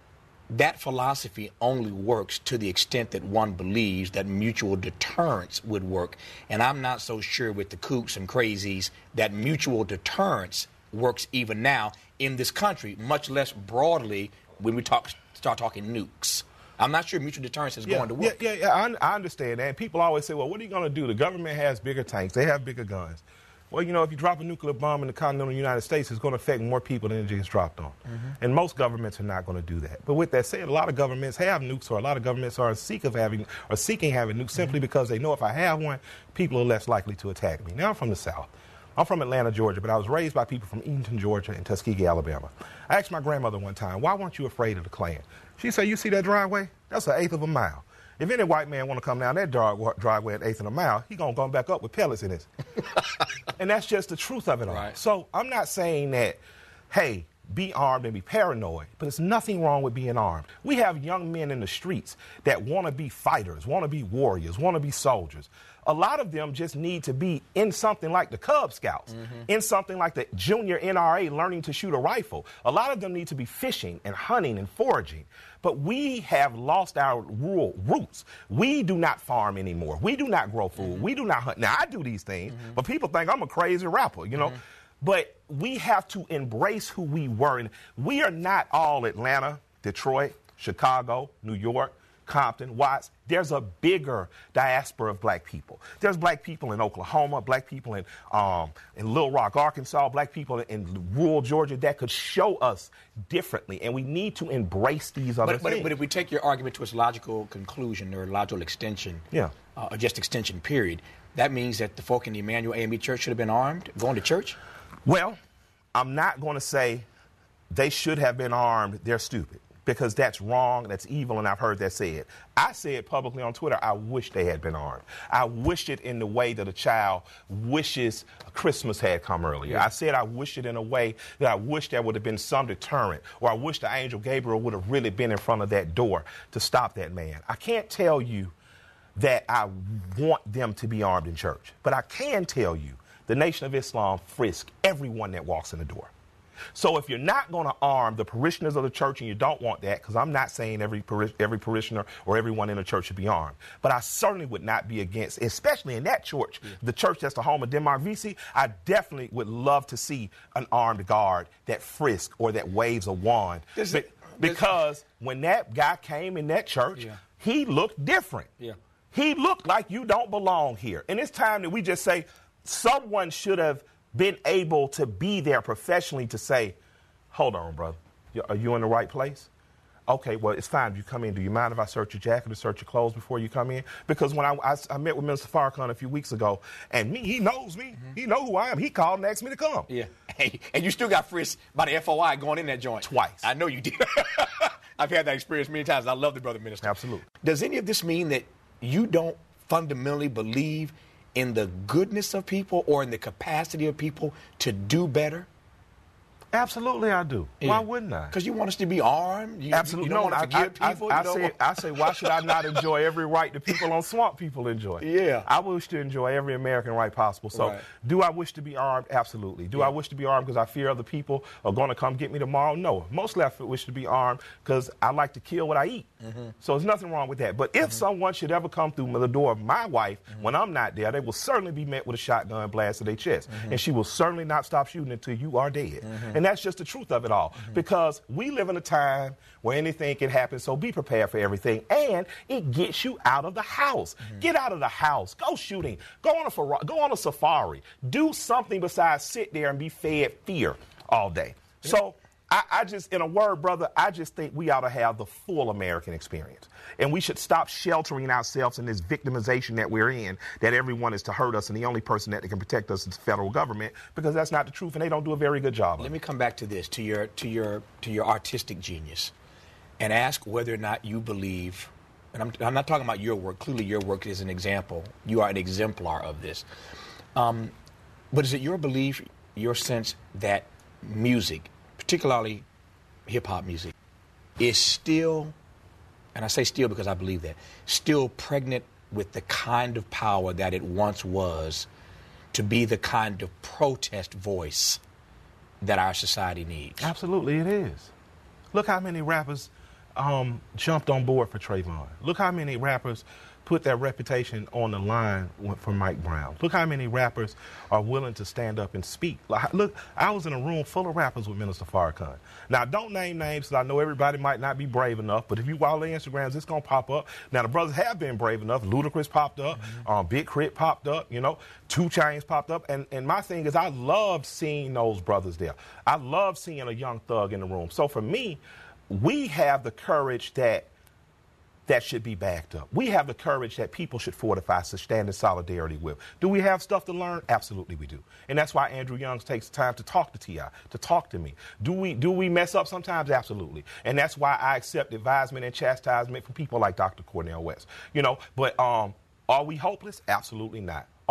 S4: That philosophy only works to the extent that one believes that mutual deterrence would work. And I'm not so sure with the kooks and crazies that mutual deterrence works even now in this country, much less broadly when we talk start talking nukes. I'm not sure mutual deterrence is
S3: yeah,
S4: going to work.
S3: Yeah, yeah, yeah I, I understand that. And people always say, well, what are you going to do? The government has bigger tanks. They have bigger guns. Well, you know, if you drop a nuclear bomb in the continental United States, it's going to affect more people than it gets dropped on. Mm-hmm. And most governments are not going to do that. But with that said, a lot of governments have nukes, or a lot of governments are seek of having or seeking having nukes simply mm-hmm. because they know if I have one, people are less likely to attack me. Now, I'm from the South. I'm from Atlanta, Georgia, but I was raised by people from Eaton, Georgia, and Tuskegee, Alabama. I asked my grandmother one time, why weren't you afraid of the Klan? She said, you see that driveway? That's an eighth of a mile. If any white man want to come down that driveway at eighth of a mile, he going to come back up with pellets in his. And that's just the truth of it all.
S4: Right.
S3: So I'm not saying that, hey, be armed and be paranoid, but there's nothing wrong with being armed. We have young men in the streets that want to be fighters, want to be warriors, want to be soldiers. A lot of them just need to be in something like the Cub Scouts, mm-hmm. in something like the junior N R A learning to shoot a rifle. A lot of them need to be fishing and hunting and foraging. But we have lost our rural roots. We do not farm anymore. We do not grow food. Mm-hmm. We do not hunt. Now, I do these things, mm-hmm. but people think I'm a crazy rapper, you know. Mm-hmm. But we have to embrace who we were. And we are not all Atlanta, Detroit, Chicago, New York, Compton, Watts. There's a bigger diaspora of black people. There's black people in Oklahoma, black people in um, in Little Rock, Arkansas, black people in rural Georgia that could show us differently, and we need to embrace these other
S4: but, but,
S3: things.
S4: But if we take your argument to its logical conclusion or logical extension,
S3: yeah.
S4: uh, or just extension period, that means that the folk in the Emmanuel A M E Church should have been armed, going to church?
S3: Well, I'm not going to say they should have been armed. They're stupid. Because that's wrong, that's evil, and I've heard that said. I said publicly on Twitter, I wish they had been armed. I wish it in the way that a child wishes Christmas had come earlier. Yeah. I said I wish it in a way that I wish there would have been some deterrent, or I wish the angel Gabriel would have really been in front of that door to stop that man. I can't tell you that I want them to be armed in church, but I can tell you the Nation of Islam frisk everyone that walks in the door. So if you're not going to arm the parishioners of the church, and you don't want that, because I'm not saying every parish, every parishioner or everyone in the church should be armed, but I certainly would not be against, especially in that church, yeah. the church that's the home of Denmark Vesey, I definitely would love to see an armed guard that frisk or that waves a wand. Be- it, because when that guy came in that church, yeah. he looked different.
S4: Yeah.
S3: He looked like you don't belong here. And it's time that we just say someone should have been able to be there professionally to say, hold on, brother, are you in the right place? Okay, well, it's fine if you come in. Do you mind if I search your jacket or search your clothes before you come in? Because when I, I, I met with Minister Farrakhan a few weeks ago, and me, he knows me. Mm-hmm. He knows who I am. He called and asked me to come.
S4: Yeah. Hey, and you still got frisked by the F O I going in that joint.
S3: Twice.
S4: I know you did. I've had that experience many times. I love the brother minister.
S3: Absolutely.
S4: Does any of this mean that you don't fundamentally believe in the goodness of people or in the capacity of people to do better?
S3: Absolutely, I do. Yeah. Why wouldn't I?
S4: Because you want us to be armed. You,
S3: Absolutely,
S4: you don't
S3: no.
S4: want to forgive
S3: I,
S4: people.
S3: I, I,
S4: you
S3: I, say,
S4: want...
S3: I say, why should I not enjoy every right that people on Swamp People enjoy?
S4: Yeah,
S3: I wish to enjoy every American right possible. So,
S4: right.
S3: do I wish to be armed? Absolutely. Do yeah. I wish to be armed because I fear other people are going to come get me tomorrow? No. Mostly, I wish to be armed because I like to kill what I eat. Mm-hmm. So, there's nothing wrong with that. But if mm-hmm. someone should ever come through the door of my wife mm-hmm. when I'm not there, they will certainly be met with a shotgun blast to their chest, mm-hmm. and she will certainly not stop shooting until you are dead. Mm-hmm. And that's just the truth of it all. Mm-hmm. Because we live in a time where anything can happen, so be prepared for everything. And it gets you out of the house. Mm-hmm. Get out of the house. Go shooting. Go on a go on a safari. Do something besides sit there and be fed fear all day. Yeah. So I, I just, in a word, brother, I just think we ought to have the full American experience. And we should stop sheltering ourselves in this victimization that we're in, that everyone is to hurt us and the only person that can protect us is the federal government, because that's not the truth, and they don't do a very good job of
S4: Let
S3: it.
S4: me come back to this, to your, to your, to your artistic genius, and ask whether or not you believe, and I'm, I'm not talking about your work. Clearly your work is an example. You are an exemplar of this. Um, but is it your belief, your sense that music, particularly hip-hop music, is still, and I say still because I believe that, still pregnant with the kind of power that it once was to be the kind of protest voice that our society needs?
S3: Absolutely, it is. Look how many rappers um, jumped on board for Trayvon. Look how many rappers put their reputation on the line for Mike Brown. Look how many rappers are willing to stand up and speak. Like, look, I was in a room full of rappers with Minister Farrakhan. Now, don't name names, because I know everybody might not be brave enough, but if you follow their Instagrams, it's going to pop up. Now, the brothers have been brave enough. Ludacris popped up. Mm-hmm. Um, Big Crit popped up. You know, two Chainz popped up. And, and my thing is, I loved seeing those brothers there. I love seeing a young thug in the room. So for me, we have the courage that that should be backed up. We have the courage that people should fortify, to stand in solidarity with. Do we have stuff to learn? Absolutely we do. And that's why Andrew Youngs takes time to talk to T I, to talk to me. Do we do we mess up sometimes? Absolutely. And that's why I accept advisement and chastisement from people like Doctor Cornel West. You know, but um, are we hopeless? Absolutely not.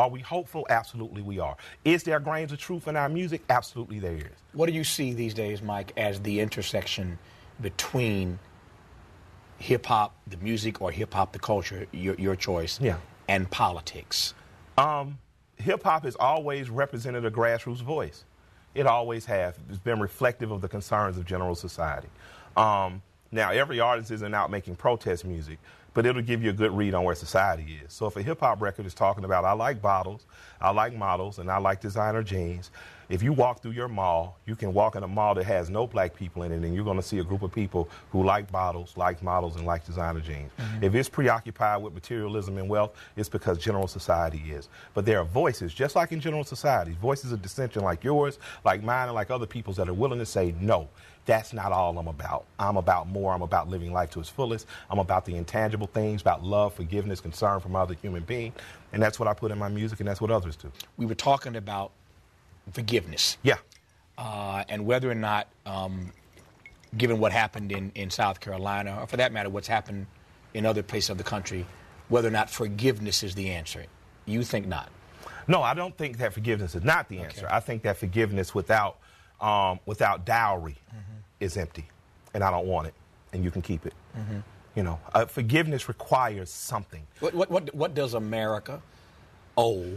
S3: Are we hopeful? Absolutely we are. Is there grains of truth in our music? Absolutely there is.
S4: What do you see these days, Mike, as the intersection between hip-hop, the music, or hip-hop, the culture, your, your choice,
S3: yeah.
S4: and politics?
S3: Um, hip-hop has always represented a grassroots voice. It always has. It's been reflective of the concerns of general society. Um, now, every artist isn't out making protest music, but it'll give you a good read on where society is. So if a hip-hop record is talking about, I like bottles, I like models, and I like designer jeans, if you walk through your mall, you can walk in a mall that has no black people in it, and you're going to see a group of people who like bottles, like models, and like designer jeans. Mm-hmm. If it's preoccupied with materialism and wealth, it's because general society is. But there are voices, just like in general society, voices of dissension like yours, like mine, and like other people's that are willing to say, no, that's not all I'm about. I'm about more. I'm about living life to its fullest. I'm about the intangible things, about love, forgiveness, concern from other human beings. And that's what I put in my music, and that's what others do.
S4: We were talking about forgiveness.
S3: Yeah.
S4: Uh, and whether or not, um, given what happened in, in South Carolina, or for that matter, what's happened in other places of the country, whether or not forgiveness is the answer. You think not?
S3: No, I don't think that forgiveness is not the answer.
S4: Okay.
S3: I think that forgiveness without um, without dowry mm-hmm. is empty, and I don't want it, and you can keep it. Mm-hmm. You know, uh, forgiveness requires something.
S4: What, what, what, what does America owe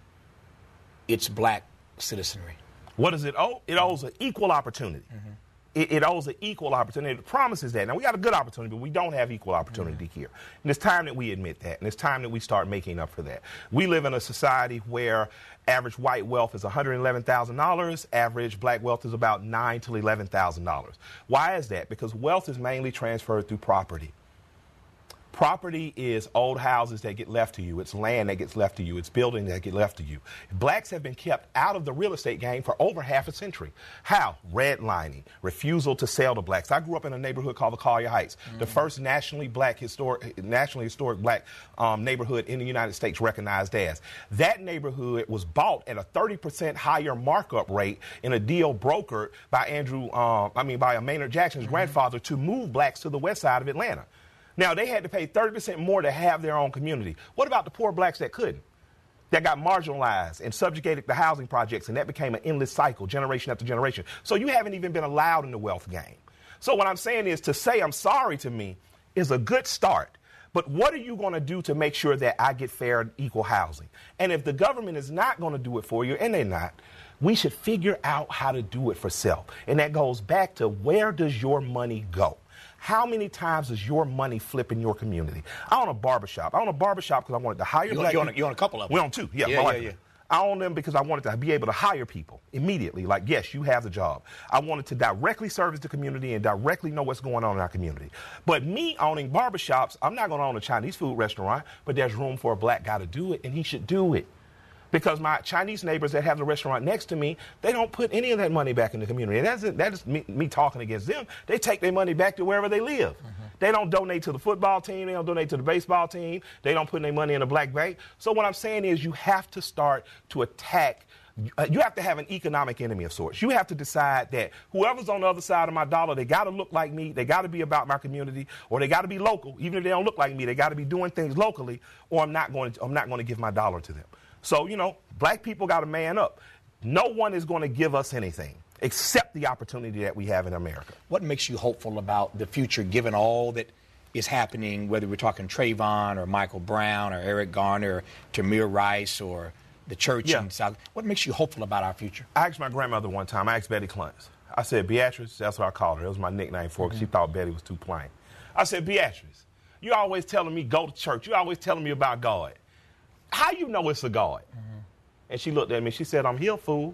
S4: its black citizenry?
S3: What does it owe? It owes an equal opportunity. Mm-hmm. It, it owes an equal opportunity. It promises that. Now, we got a good opportunity, but we don't have equal opportunity mm-hmm. here. And it's time that we admit that, and it's time that we start making up for that. We live in a society where average white wealth is one hundred eleven thousand dollars. Average black wealth is about nine thousand to eleven thousand dollars. Why is that? Because wealth is mainly transferred through property. Property is old houses that get left to you. It's land that gets left to you. It's buildings that get left to you. Blacks have been kept out of the real estate game for over half a century. How? Redlining, refusal to sell to blacks. I grew up in a neighborhood called the Collier Heights, mm-hmm. the first nationally black historic, nationally historic black um, neighborhood in the United States recognized as. That neighborhood was bought at a thirty percent higher markup rate in a deal brokered by Andrew, um, I mean, by Maynard Jackson's mm-hmm. grandfather to move blacks to the west side of Atlanta. Now, they had to pay thirty percent more to have their own community. What about the poor blacks that couldn't? That got marginalized and subjugated to housing projects, and that became an endless cycle, generation after generation. So you haven't even been allowed in the wealth game. So what I'm saying is to say I'm sorry to me is a good start. But what are you going to do to make sure that I get fair and equal housing? And if the government is not going to do it for you, and they're not, we should figure out how to do it for self. And that goes back to, where does your money go? How many times does your money flip in your community? I own a barbershop. I own a barbershop because I wanted to hire
S4: you
S3: black
S4: you
S3: people.
S4: Own, you own a couple of them.
S3: We own two. Yeah,
S4: yeah,
S3: my
S4: yeah,
S3: wife.
S4: yeah.
S3: I own them because I wanted to be able to hire people immediately. Like, yes, you have the job. I wanted to directly service the community and directly know what's going on in our community. But me owning barbershops, I'm not going to own a Chinese food restaurant, but there's room for a black guy to do it, and he should do it. Because my Chinese neighbors that have the restaurant next to me, they don't put any of that money back in the community. And that's, that is me, me talking against them. They take their money back to wherever they live. Mm-hmm. They don't donate to the football team. They don't donate to the baseball team. They don't put their money in a black bank. So what I'm saying is, you have to start to attack. Uh, you have to have an economic enemy of sorts. You have to decide that whoever's on the other side of my dollar, they got to look like me. They got to be about my community, or they got to be local. Even if they don't look like me, they got to be doing things locally, or I'm not going to, I'm not going to give my dollar to them. So, you know, black people got to man up. No one is going to give us anything except the opportunity that we have in America.
S4: What makes you hopeful about the future, given all that is happening, whether we're talking Trayvon or Michael Brown or Eric Garner or Tamir Rice or the church
S3: yeah.
S4: in South? What makes you hopeful about our future?
S3: I asked my grandmother one time, I asked Betty Cluntz. I said, Beatrice, that's what I called her. That was my nickname for her because mm-hmm. she thought Betty was too plain. I said, Beatrice, you always telling me go to church. You always telling me about God. How you know it's a God? Mm-hmm. And she looked at me. She said, I'm here, fool.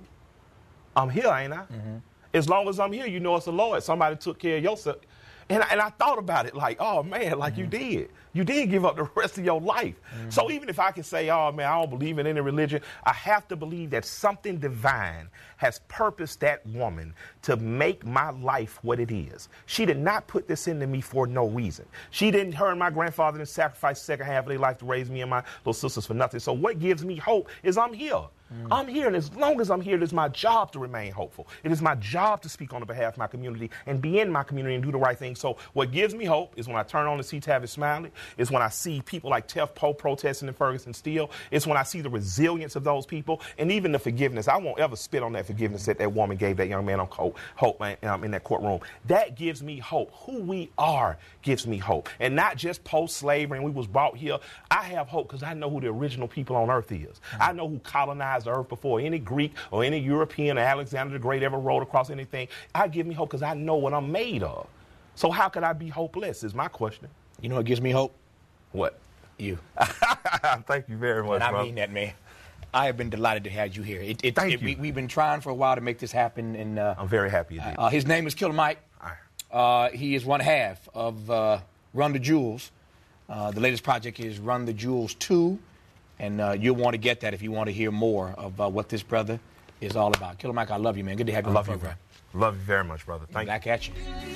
S3: I'm here, ain't I? Mm-hmm. As long as I'm here, you know it's the Lord. Somebody took care of yourself. And I, and I thought about it like, oh, man, like mm-hmm. you did. You did give up the rest of your life. Mm-hmm. So even if I can say, oh, man, I don't believe in any religion, I have to believe that something divine has purposed that woman to make my life what it is. She did not put this into me for no reason. She didn't, her and my grandfather didn't sacrifice the second half of their life to raise me and my little sisters for nothing. So what gives me hope is I'm here. Mm. I'm here, and as long as I'm here, it is my job to remain hopeful. It is my job to speak on the behalf of my community and be in my community and do the right thing. So what gives me hope is when I turn on and see Tavis Smiley. It's when I see people like Tef Poe protesting in Ferguson Steel. It's when I see the resilience of those people and even the forgiveness. I won't ever spit on that forgiveness that that woman gave that young man on Hope, hope um, in that courtroom. That gives me hope. Who we are gives me hope. And not just post-slavery and we was brought here. I have hope because I know who the original people on earth is. Mm-hmm. I know who colonized the earth before any Greek or any European or Alexander the Great ever rode across anything. I give me hope because I know what I'm made of. So how could I be hopeless is my question.
S4: You know what gives me hope?
S3: What?
S4: You.
S3: Thank you very much,
S4: And I
S3: bro.
S4: mean that, man. I have been delighted to have you here. It, it,
S3: Thank
S4: it,
S3: you.
S4: We, we've been trying for a while to make this happen. And uh,
S3: I'm very happy you did.
S4: Uh, his name is Killer Mike. Uh, he is one half of uh, Run the Jewels. Uh, the latest project is Run the Jewels two. And uh, you'll want to get that if you want to hear more of uh, what this brother is all about. Killer Mike, I love you, man. Good to have you
S3: I
S4: on
S3: love
S4: the
S3: you,
S4: program.
S3: bro. Love you very much, brother. Thank
S4: Back
S3: you.
S4: at you.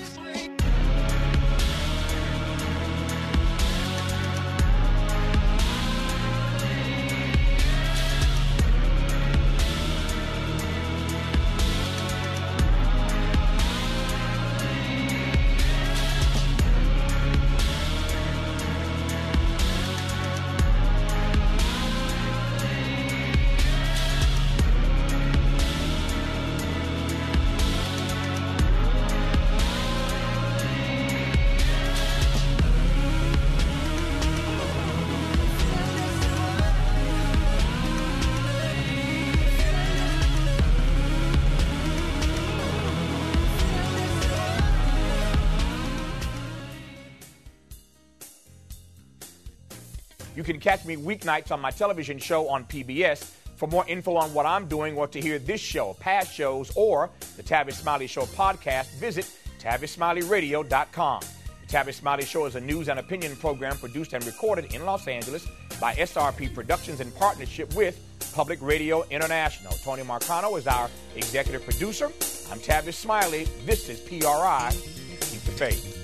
S4: You can catch me weeknights on my television show on P B S. For more info on what I'm doing or to hear this show, past shows, or the Tavis Smiley Show podcast, visit Tavis Smiley Radio dot com. The Tavis Smiley Show is a news and opinion program produced and recorded in Los Angeles by S R P Productions in partnership with Public Radio International. Tony Marcano is our executive producer. I'm Tavis Smiley. This is P R I. Keep the faith.